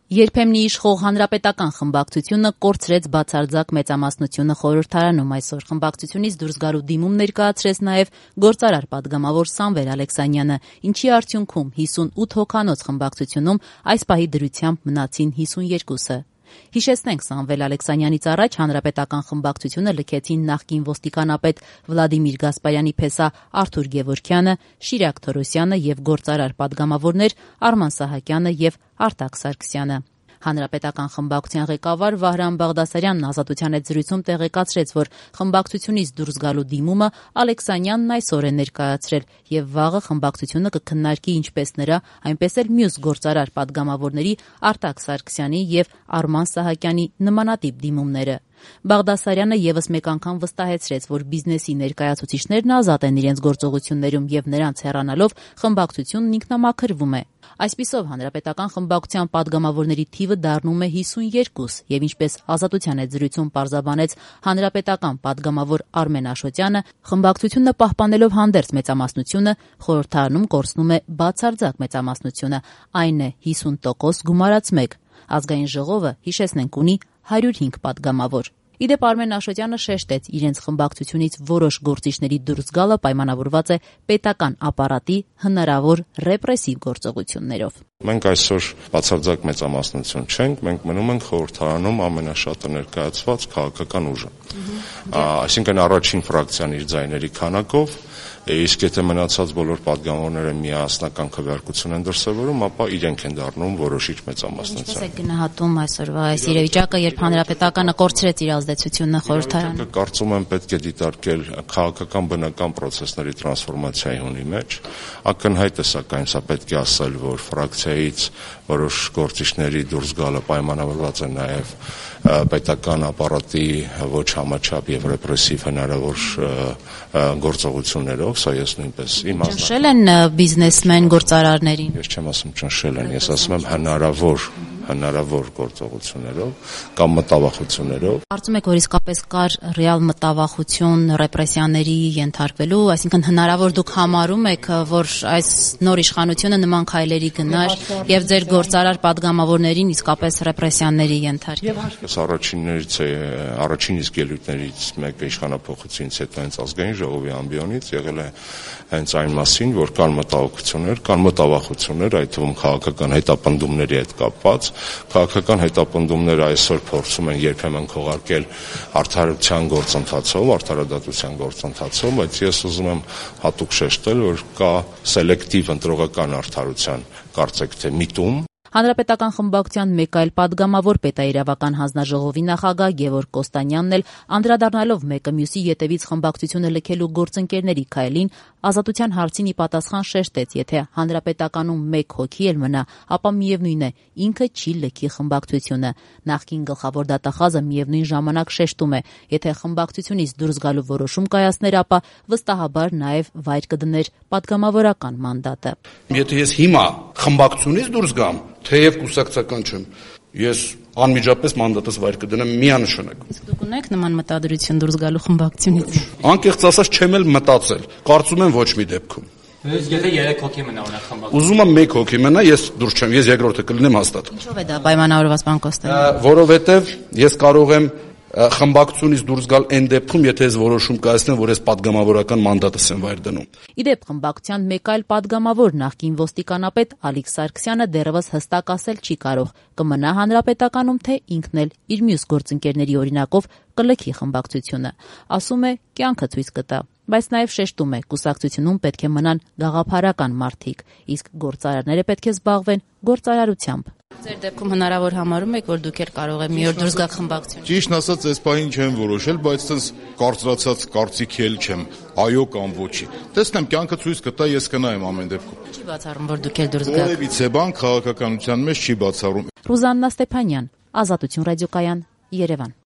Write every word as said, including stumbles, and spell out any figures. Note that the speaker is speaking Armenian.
Երբեմն իշխող հանրապետական խմբակցությունը կորցրեց բացարձակ մեծամասնությունը խորհրդարանում։ Այսօր խմբակցությունից դուրս գալու դիմում ներկայացրեց նաև գործարար պատգամավոր Սամվել Ալեքսանյանը, ինչի արդյունքում հիսունութ հոգանոց խմբակցությունում այս պահի դրությամբ մնացին հիսունյոթը։ Հիշեցնենք, Սամվել Ալեքսանյանից առաջ հանրապետական խմբակցությունը լքեցին նախկին ոստիկանապետ Վլադիմիր Գասպարյանի փեսա Արթուր Գևորգյանը, Շիրակ Թորոսյանը և գործարար պատգամավորներ Արման Սահակյանը և Արտակ Սարգսյանը։ Հանրապետական խմբակցության ղեկավար Վահրամ Բաղդասարյանն Ազատության հետ զրույցում տեղեկացրեց, որ խմբակցությունից դուրս գալու դիմումը Ալեքսանյանն այսօր է ներկայացրել և վաղը խմբակցությունը կքննարկի ինչպես նրա, այնպես էլ մյուս գործարար պատգամավորների Արտակ Սարգսյանի և Արման Սահակյանի նմանատիպ դիմումները։ Բաղդասարյանը ևս մեկ անգամ վստահեցրեց, որ բիզնեսի ներկայացուցիչներն ազատ են իրենց գործողություններում և նրանց հեռանալով խմբակցությունն ինքնամաքրվում է։ Այսպիսով հանրապետական խմբակցության պատգամավորների թիվը դառնում է հիսունյոթ և ինչպես Ազատության հետ զրույցում պարզաբանեց հանրապետական պատգամավոր Արմեն Աշոտյանը, խմբակցությունը պահպանելով հանդերձ մեծամասնությունը խորհրդարանում կորցնում է բացարձակ մեծամասնությունը, այն է հիսուն տոկոս գումարած մեկ։ Ազգային ժողովը, հիշեցնենք, ունի հարյուր հինգ պատգամավոր։ Իդեպ Արմեն Աշոտյանը շեշտեց, իրենց խմբակցությունից որոշ գործիչների դուրս գալը պայմանավորված է պետական ապարատի հնարավոր ռեպրեսիվ գործողություններով։ Մենք այսօր բացարձակ մեծամասնություն չենք, մենք մնում ենք խորհրդարանում ամենաշատը ներկայացված քաղաքական ուժը։ Այսինքն առաջին ֆրակցիան իր ձայների քանակով, իսկ եթե մնացած բոլոր պատգամավորները միասնական քվեարկություն են դրսևորում, ապա իրենք են դառնում որոշիչ մեծամասնություն։ Ինչպես է գնահատում այսօրվա այս իրավիճակը, երբ հանրապետականը կորցրեց իր ազդեցությունը խորհրդարանում։ Կարծում եմ պետք է դիտարկել քաղաքական բնական process-ների տրանսֆորմացիայի հունի մեջ։ Ակնհայտ է, սակայն սա պետք է ասել, որ ֆրակցիայից որոշ գործիչների դուրս գալը պայմանավորված է նաև պետական ապարատի ոչ համաչափ եւ ռեպրեսիվ հնարավոր գործողություններով, սա ես նույնպես իմ ազնական։ Ճնշել են բիզնեսմեն գործարարներին։ Ես չեմ ասում ճնշել են, ես ասում եմ հնարավոր հնարավոր գործողություններով կամ մտավախություններով։ Կարծում եք, որ իսկապես կար ռեալ մտավախություն ռեպրեսիաների ենթարկվելու, այսինքն հնարավոր դուք համարում եք, որ այս նոր իշխանությունը նման քայլերի գնար եւ ձեր գործարար պատգամավորներին իսկապես ռեպրեսիաների ենթարկի։ Ես առաջիններից է, առաջին իսկ ելույթներից մեկը իշխանափոխությունից հետո հենց ազգային ժողովի ամբիոնից եղել է հենց այն մասին, որ կան մտահոգություններ, կան մտավախություններ, այդ թվում քաղաքական հետապնդումների հետ կապված։ Քաղաքական հետապնդումները այսօր փորձում են երբեմն քողարկել արդարության գործընթացով, արդարադատության գործընթացով, բայց ես ուզում եմ հատուկ շեշտել, որ կա սելեկտիվ ընտրողական արդարության կարծեք թե միտում։ Հանրապետական խմբակցության մեկ այլ պատգամավոր պետաիրավական հանձնաժողովի նախագահ Գևորգ Կոստանյանն էլ անդրադառնալով մեկը մյուսի ետևից խմբակցությունը լքելու գործընկերների քայլին Ազատության հարցին ի պատասխան շեշտեց, եթե հանրապետականում մեկ հոգի էլ մնա, ապա միևնույն է, ինքը չի լքի խմբակցությունը։ Նախկին գլխավոր դատախազը միևնույն ժամանակ շեշտում է, եթե խմբակցությունից դուրս գալու որոշում կայացներ, ապա վստահաբար նաև վայր կդներ պատգամավորական մանդատը։ Եթե ես հիմա խմբակցությունից դուրս գամ, թեև կուսակցական չեմ, ես անմիջապես մանդատս վայր կդնեմ միանշանակ։ Իսկ դուք ունեք նման մտադրություն դուրս գալու խմբակցությունից։ Անկեղծ ասած չեմ էլ մտածել, կարծում եմ ոչ մի դեպքում։ Իսկ եթե երեք հոգի մնա օրինակ խմբակցություն։ Ուզում եմ մեկ հոգի մնա, ես դուրս չեմ, ես երկրորդը կլինեմ հաստատ։ Ինչով է դա պայմանավորված, պարոն Կոստանյան։ Որովհետև ես կարող եմ խմբակցությունից դուրս գալ այն դեպքում, եթե ես որոշում կայացնեմ, որ ես պատգամավորական մանդատս եմ վայր դնում։ Իդեպ խմբակցության մեկ այլ պատգամավոր նախկին ոստիկանապետ Ալիկ Սարգսյանը դեռևս հստակ ասել չի կարող, կմնա հանրապետականում, թե ինքն էլ իր մյուս գործընկերների օրինակով կլքի խմբակցությունը։ Ասում է, կյանքը ցույց կտա, բայց նաև շեշտում է, կուսակցությունում պետք է մնան գաղափարական մարդիկ, իսկ գործարարները պետք է զբաղվեն գործարարությամբ։ Ձեր դեպքում հնարավոր համարում եք, որ դուք էլ կարող եք մի օր դուրս գալ խմբակցությունից։ Ճիշտ ասած, այս պահին չեմ որոշել, բայց ցած կարծրացած կարծիքի էլ չեմ, այո կամ ոչի։ Տեսնեմ, կյանքը ցույց կտա, ես կնայեմ ամեն դեպքում։ Չի բացառում, որ դուք էլ դուրս գաք։ Որևիցե բան քաղաքականության մեջ չի բացառում։ Ռուզաննա Ստեփանյան, Ազատություն ռադիոկայան, Երևան։